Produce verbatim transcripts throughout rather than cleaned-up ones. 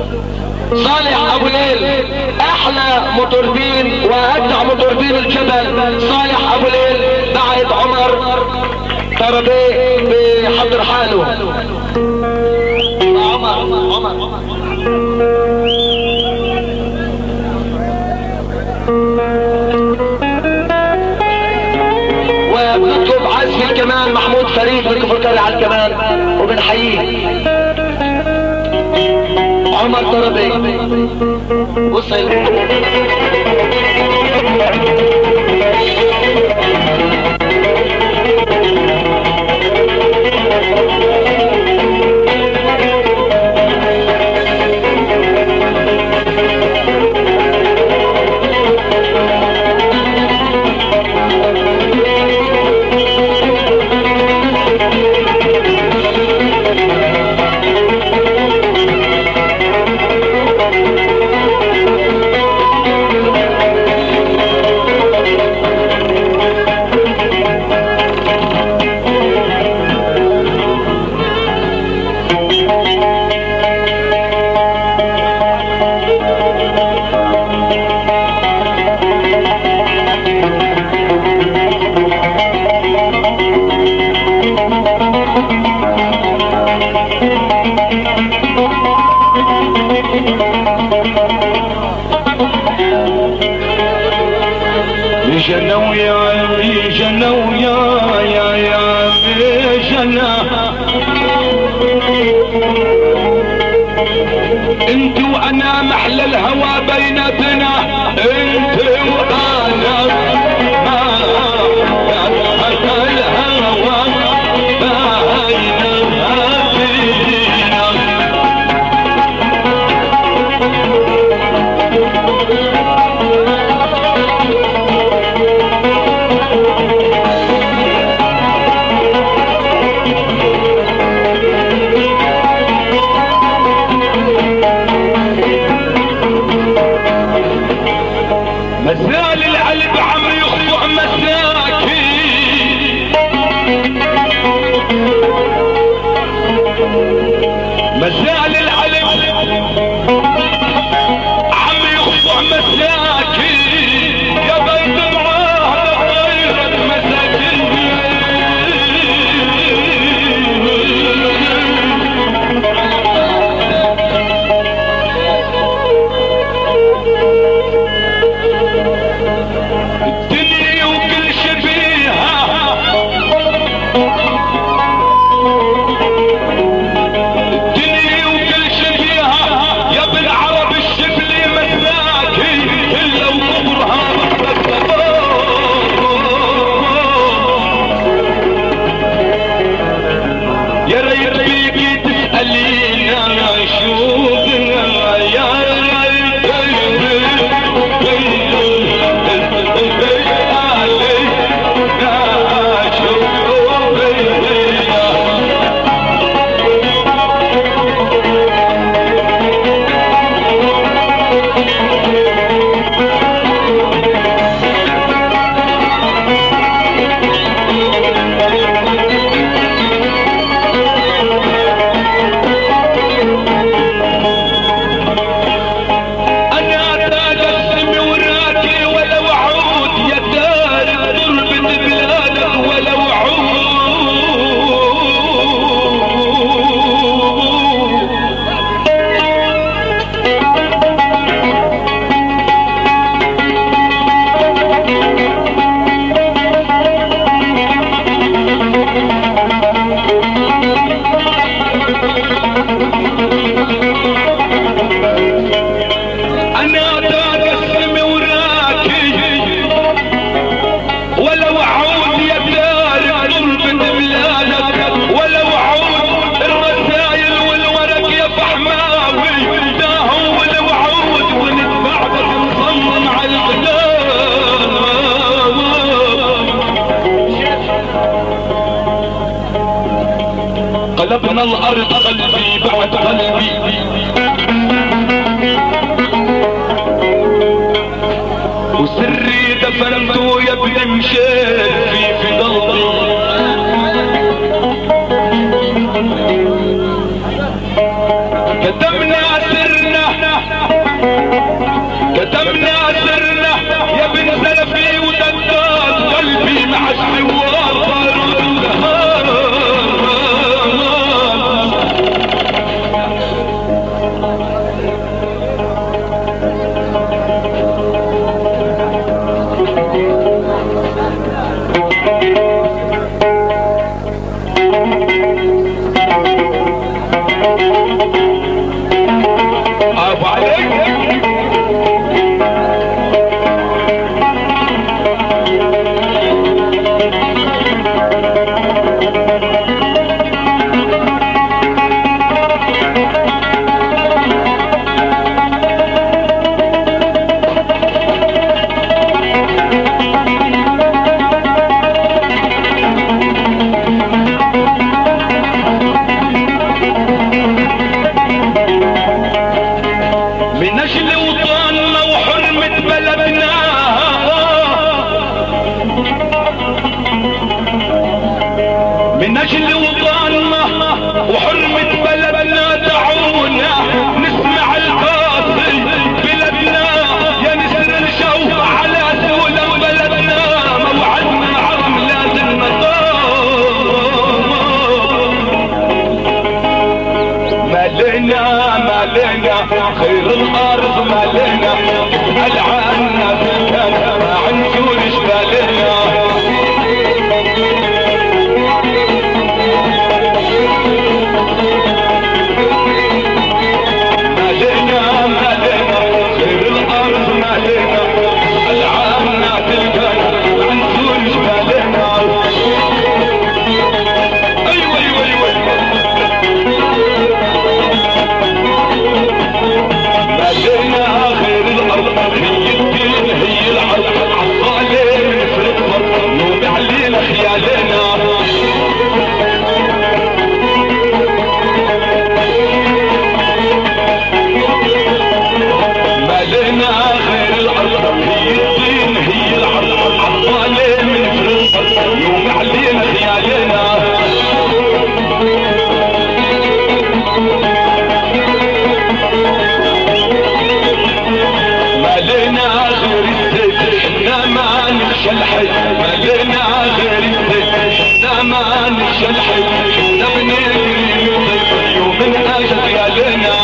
صالح ابو ليل احلى مطربين واجدع مطربين الجبل. صالح ابو ليل بعد عمر تربيه بحضر حاله. عمر عمر وبنطلب عزف الكمان محمود فريد بالكفركري على الكمان وبنحييه. عمر تربي وصل جنو يا عمي جنو يا يا يا عمي جنو انت وانا محل الهوى بيناتنا انت وانا الهوى مسال القلب عم يخضع مساكين مسال القلب عم يخضع مساكين يا بيت معاهد غيرك مساكين قلبنا الارض قلبي بعد قلبي وسري دفنته يا ابني مشيت في في قلبي كتمنا سرنا خير الارض مالنا العنا بالكلام ما عنجولش بالنا مالنا مالنا خير الارض مالنا العنا بالكلام ما عنجولش بالنا ايوه ايوه ايوه مالنا خير الارض هي الدين هي العرض عالظالم نفرد فرق نوم علينا خيالنا مالنا خير الارض هي الدين هي العرض عالظالم نفرد فرق نوم علينا خيالنا مالنا غير الزيت حنا ما نخشى الحي مالنا غير الزيت حنا ما نخشى الحي حنا بنجري نطير يوم من اجل خيالنا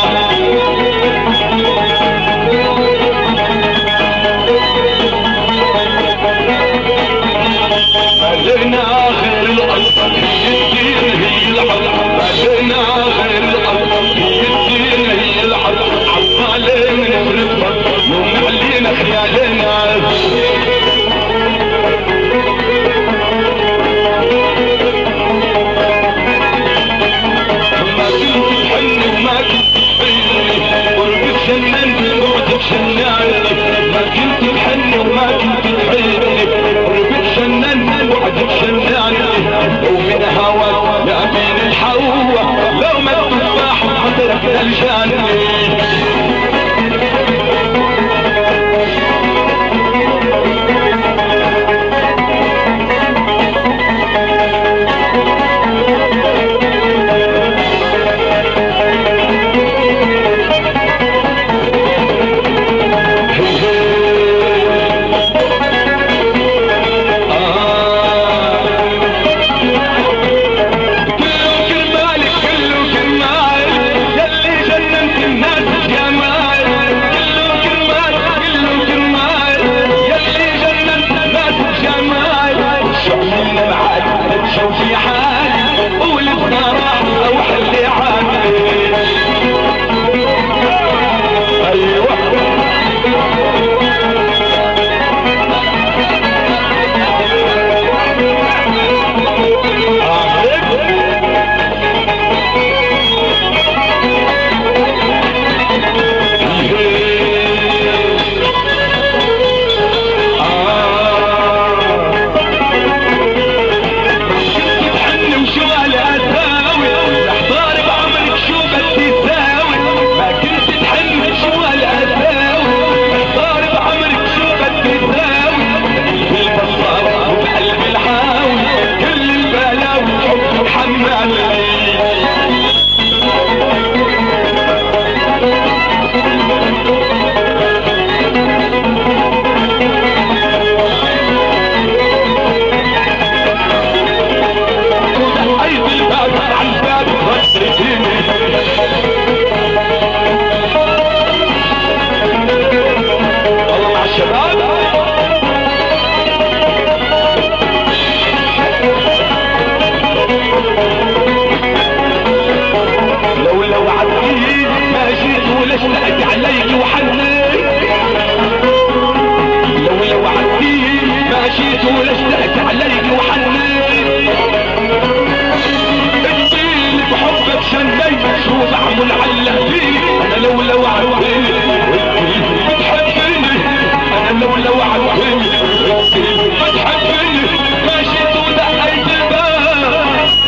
مالنا غير الارض هي الدين هي العرض مالنا غير الارض هي الدين هي العرض عالظالم نفرد فرد يوم علينا خيالنا ما كنت تحني وما كنت تحبيني قربك شننت بعدك شناني ما كنت تحني وما كنت تحبيني قربك شننت بعدك شناني ومن هواك يا بين الحوا لو ما التفاح حضرك الجاني كله كرمالك يلي جننت الناس يا معلق فيني انا لو لو عديني بتحبني انا لو لو عديني بتحبني ماشي ودقيت الباب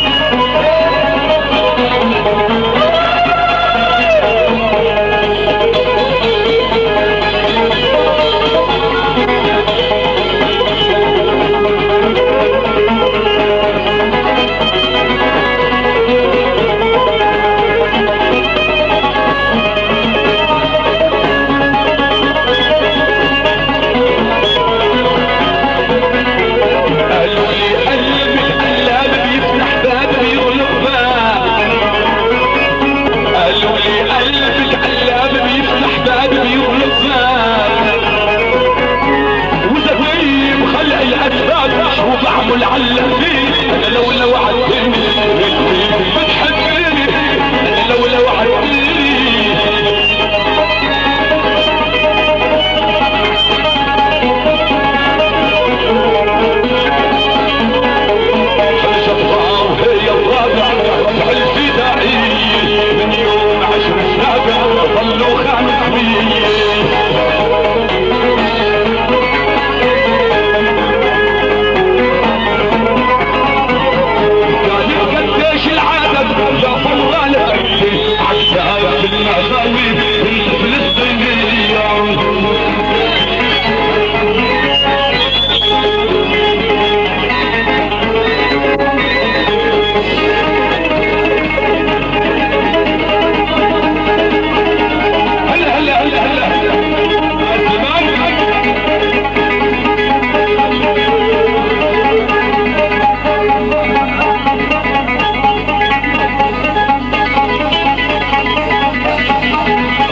بعمل علق فيه انا لو لو عديني بتحبني انا لو لو عديني خمسة أطفال هي الرابع رفع الفدائي من يوم عشر السابع ظلوا خمس مية يا فرغان عكسها في المعزاوي الفلسطينية هلا هلا هلا هلا زمان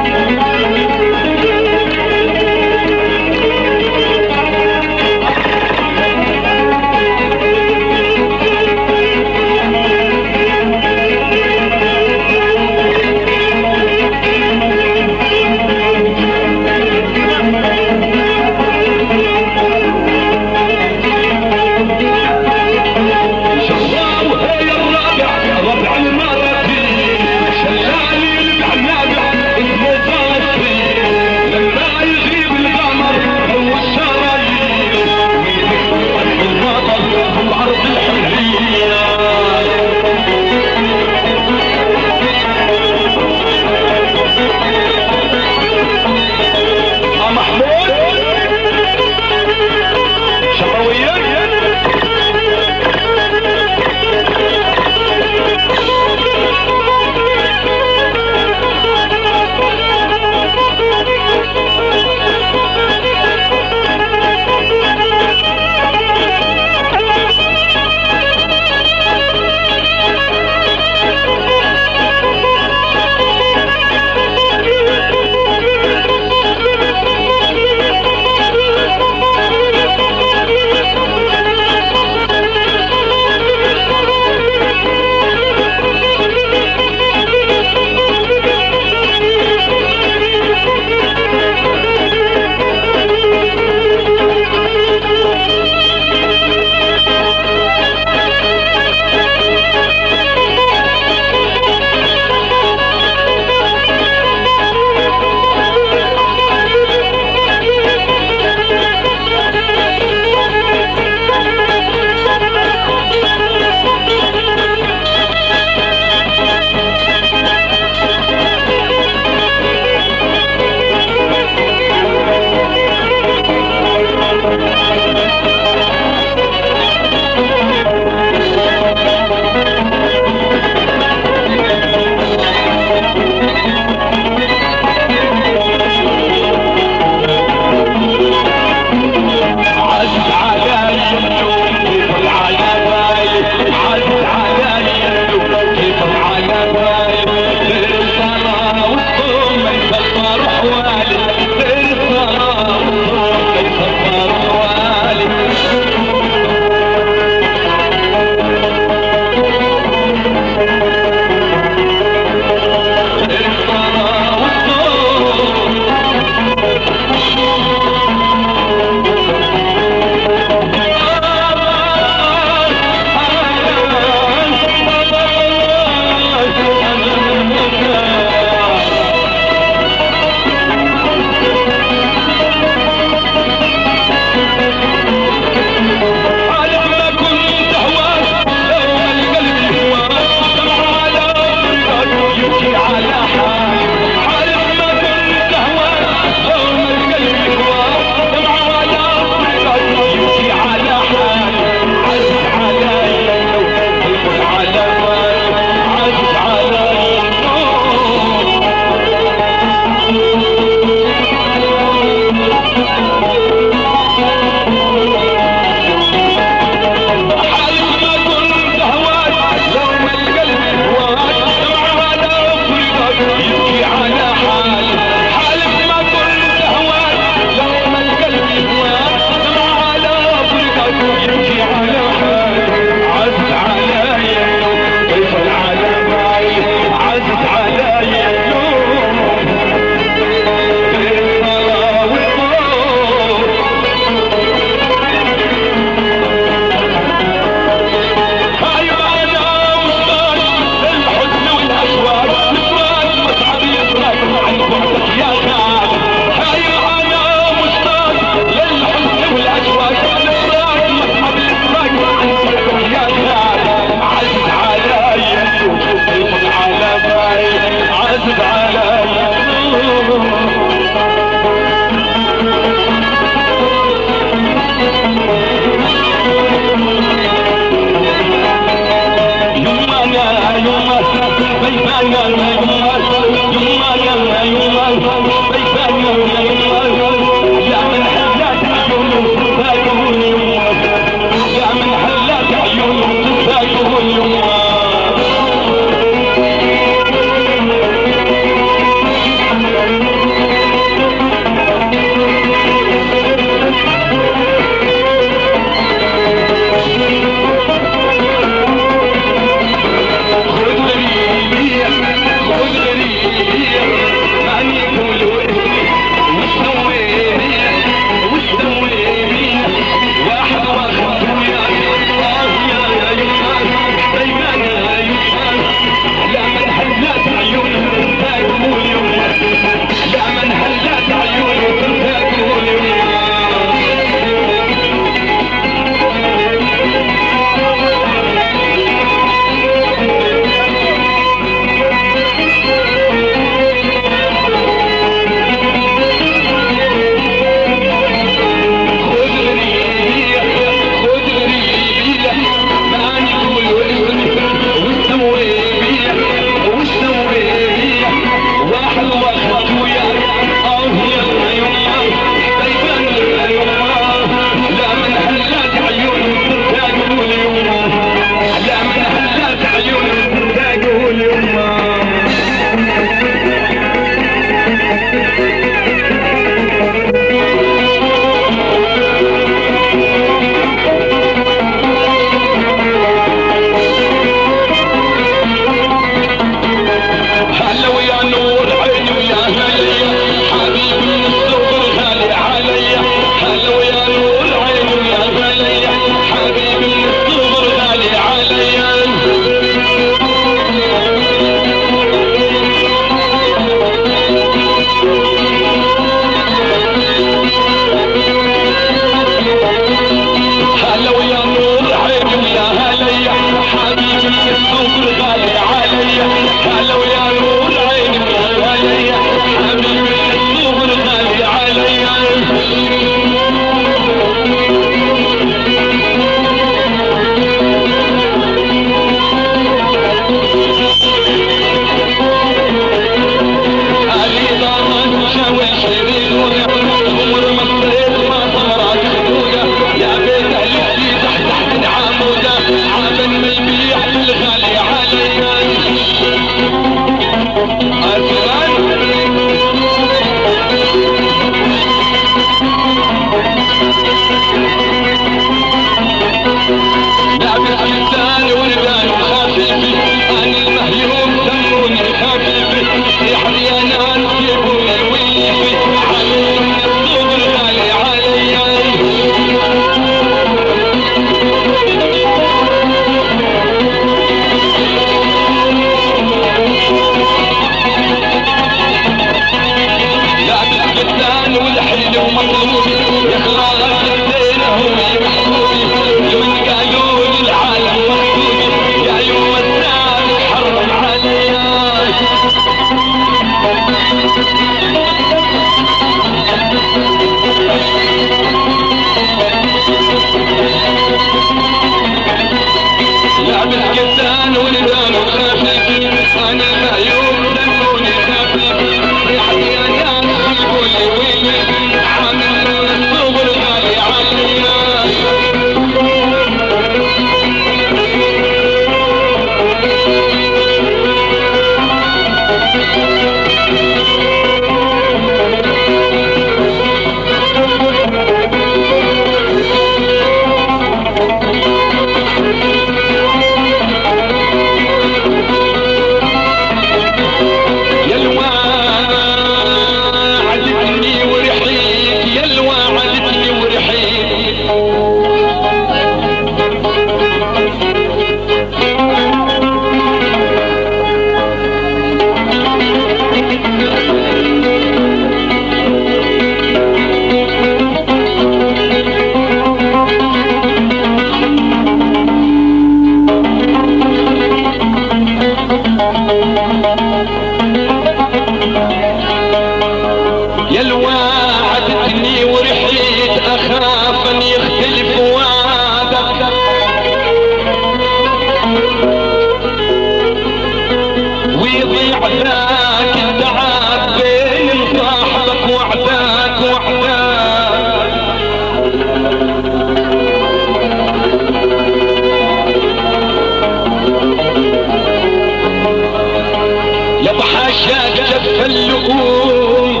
جف اللؤوم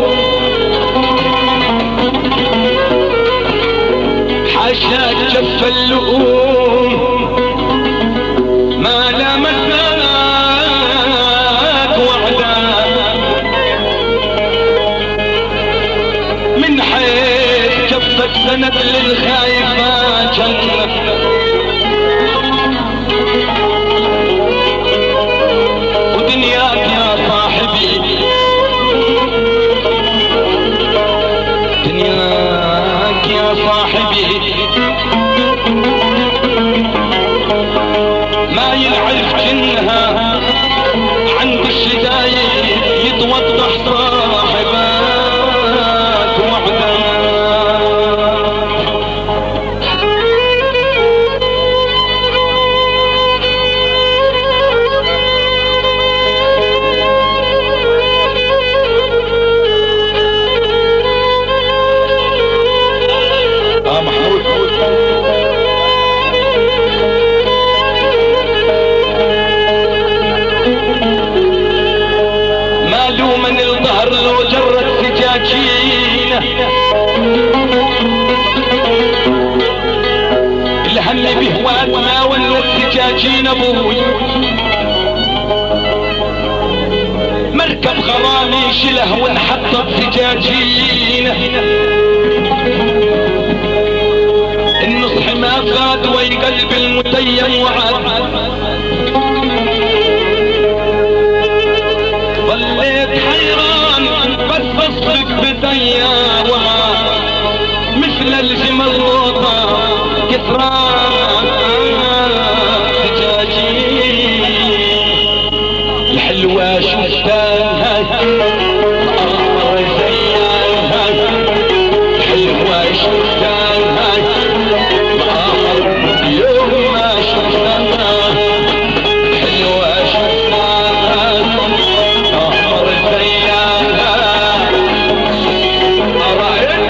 حاشاك جف اللؤوم ما لمسناك وحدا من حيث جفت سند للخايفات جنة ودنياك يا صاحبي دنياك يا صاحبي ما ينعرف جنها عند الشدايد يتوضح صاحبات وحدها اه محمود مالو من الظهر لو جرت سجاجينه الهم بهواتنا ولا السجاجين ابوي مركب غرامي شله ونحطط سجاجينه النصح ما فات وي قلب المتيم وعد ظليت حيران بس اصدق بطيارها مثل الجمل روضة كثران سجاجين الحلوة شفتانها القمر زيانها الحلوة شفتانها القمر يوم ما شفتها الحلوة شفتانها القمر زيانها أرأيت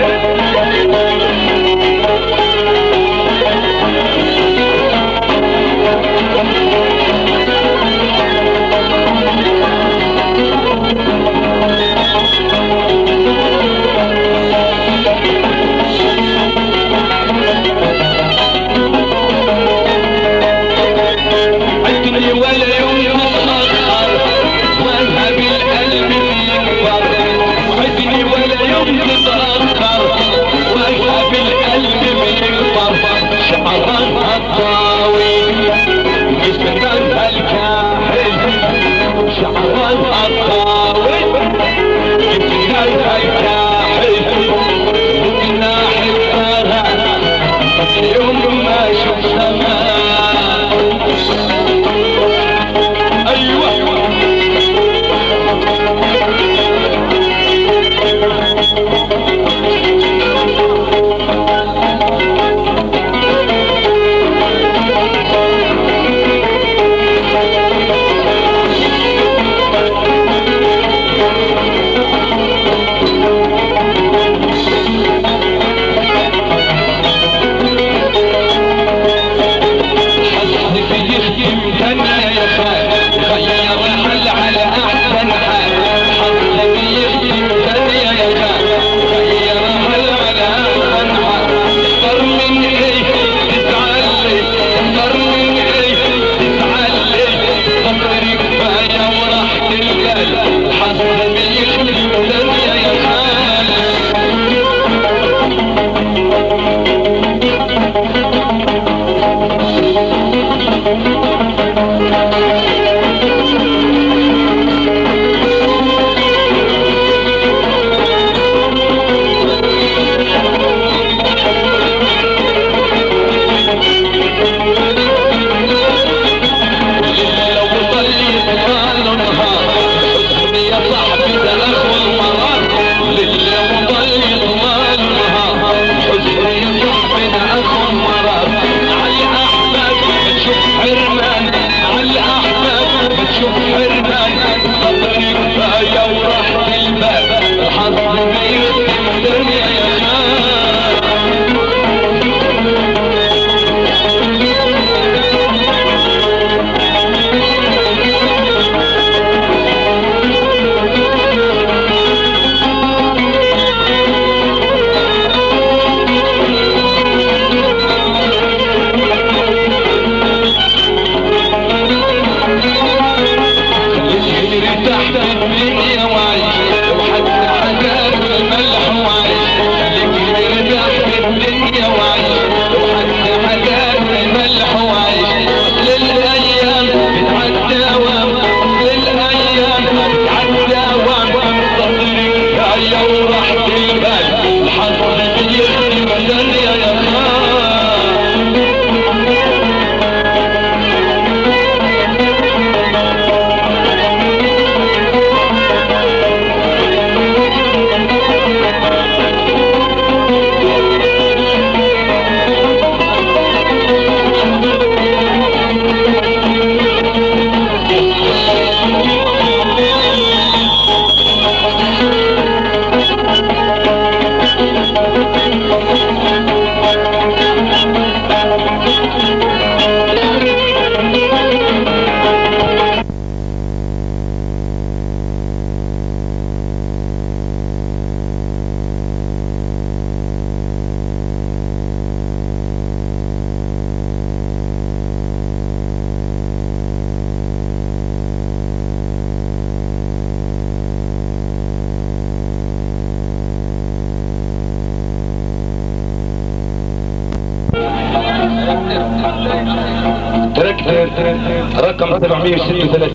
تركت رقم سبعمية وستة وثلاثين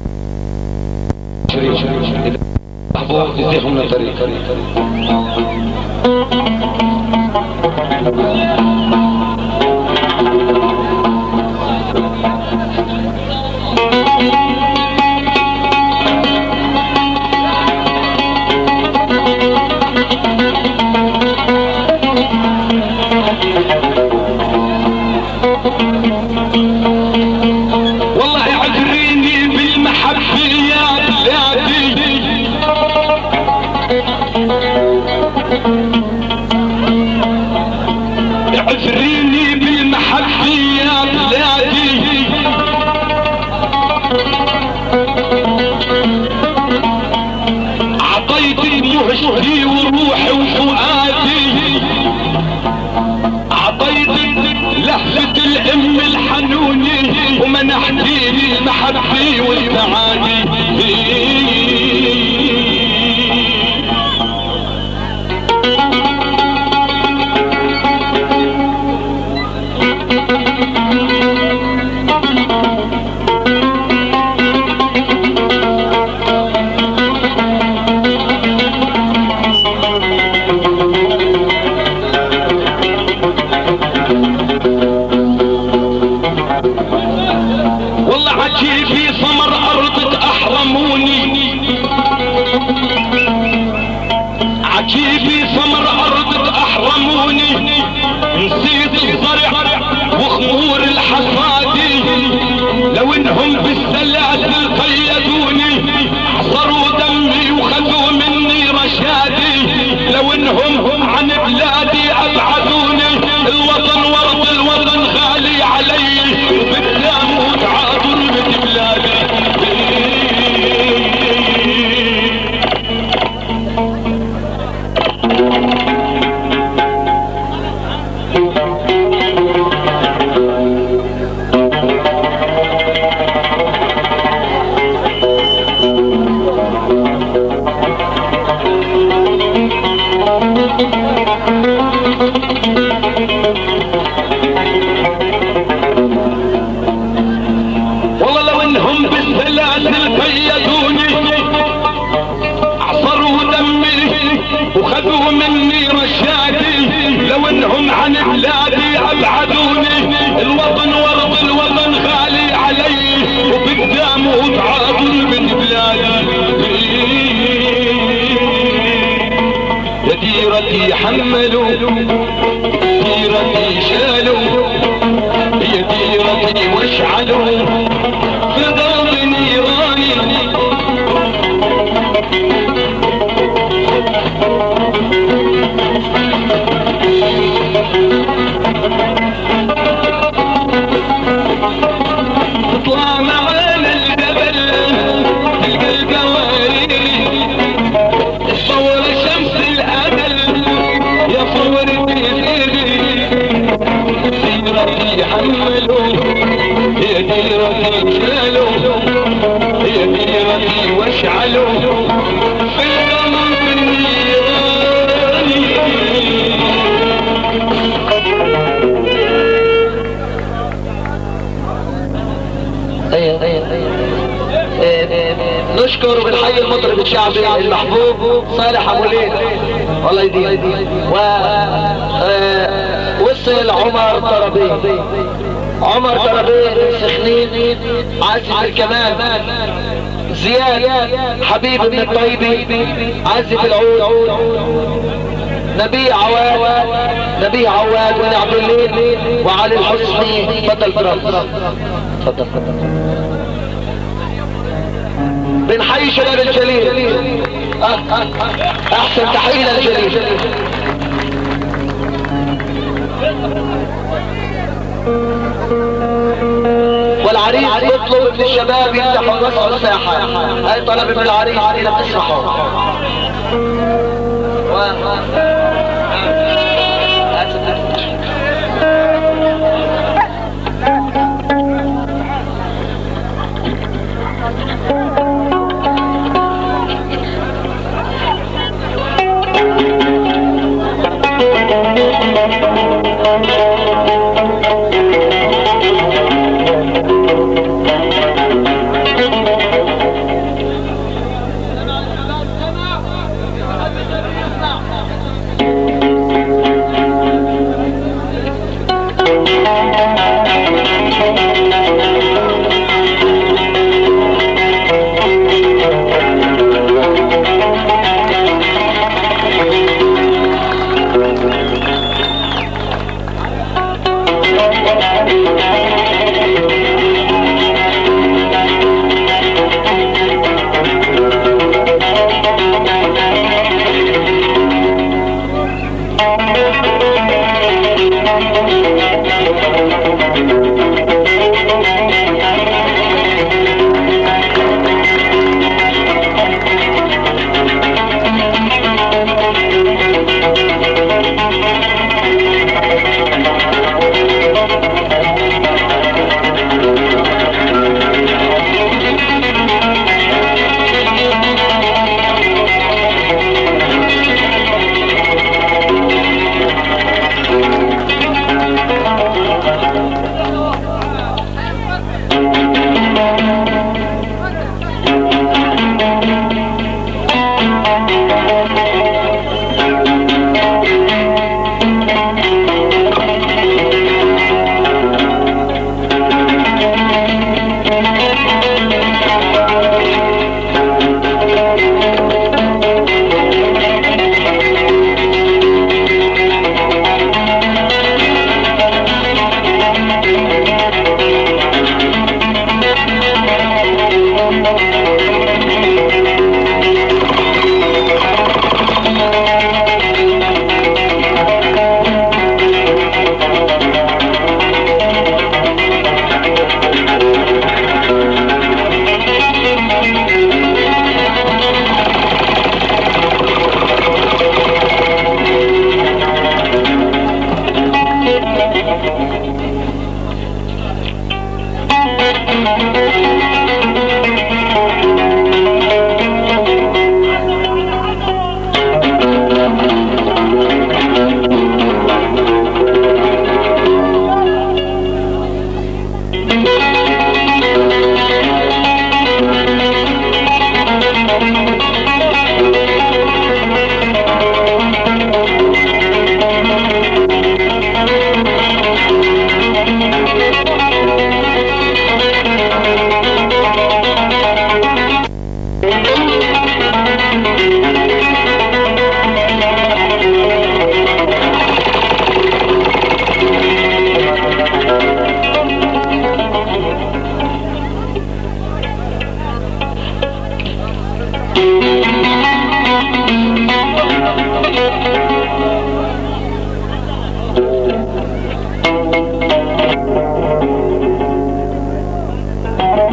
محبوب يزيحوا من الطريق. وجهي وروحي وفؤادي عطيتك لهفة الام الحنوني ومنحتيني المحبة والسعادة. عجيبي ثمر ارضك احرموني عجيبي ثمر ارضك احرموني نسيت الزرع وخمور الحصادي لو انهم بالسلاسل قيدوني عصروا دمي وخذوا مني رشادي لو انهم عن بلادي ابعدوني الوطن ورد الوطن غالي علي وبالدم وتعاطر بلادي. وخذوا مني رشادي لو انهم عن بلادي ابعدوني الوطن ورد الوطن غالي علي وبالدم وتعاطر من بلادي. يا ديرتي حملوا ديرتي شالوا يا ديرتي واشعلوا في ضرب نيراني تطلع معانا الجبل تلقى القوارير تصور شمس الأمل يا فورتي فيري ديرتي حملوا يا ديرتي شالوا يا ديرتي واشعلوا في القمر النيراني. نشكر وبنحيي المطرب الشعبي المحبوب صالح ابو ليل الله يديم و وصل عمر طربي عمر طربي سخنين عازف الكمان زياد حبيب بن الطيبي عازف العود نبي عواد نبي عواد بن عبد الليل وعلي الحسني بطل تراب. تفضل بنحيي شباب الجليل احسن تحية للجليل. والعريس يطلب للشباب يفتحوا وسعوا الساحة هاي طلب من العريس الى تسمحوا.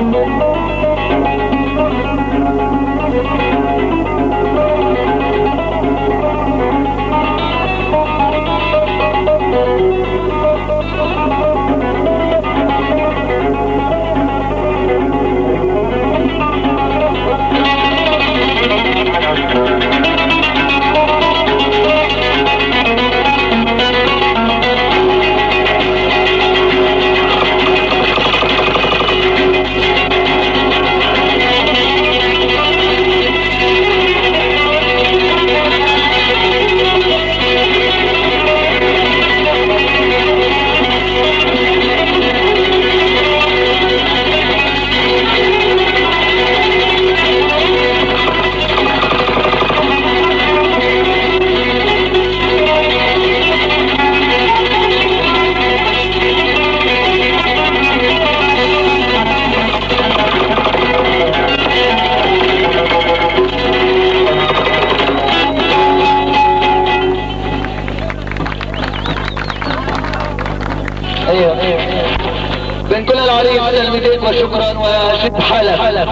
بنقول العريس تلميذين وشكرا وشد حالك.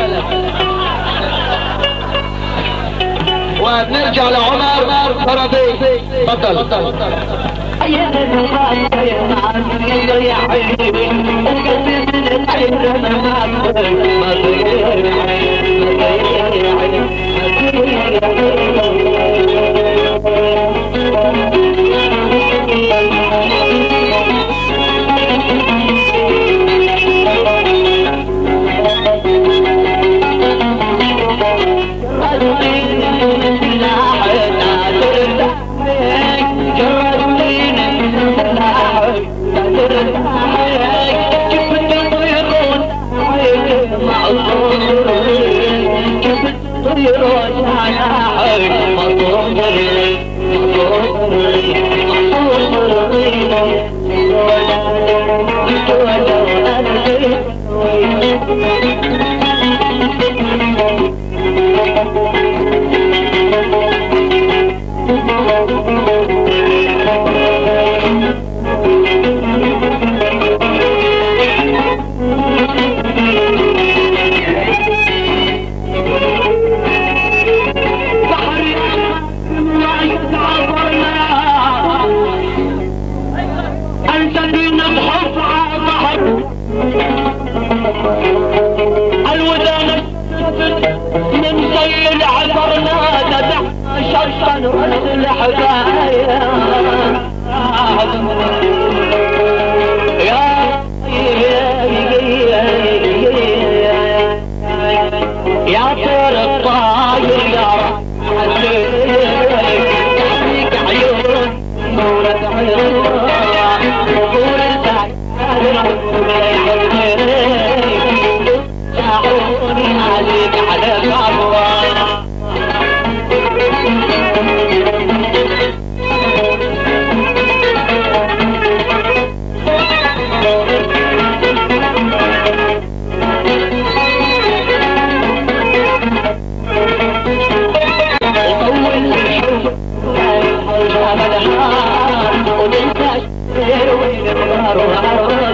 وبنرجع لعمر فرضي. تفضل. Oh,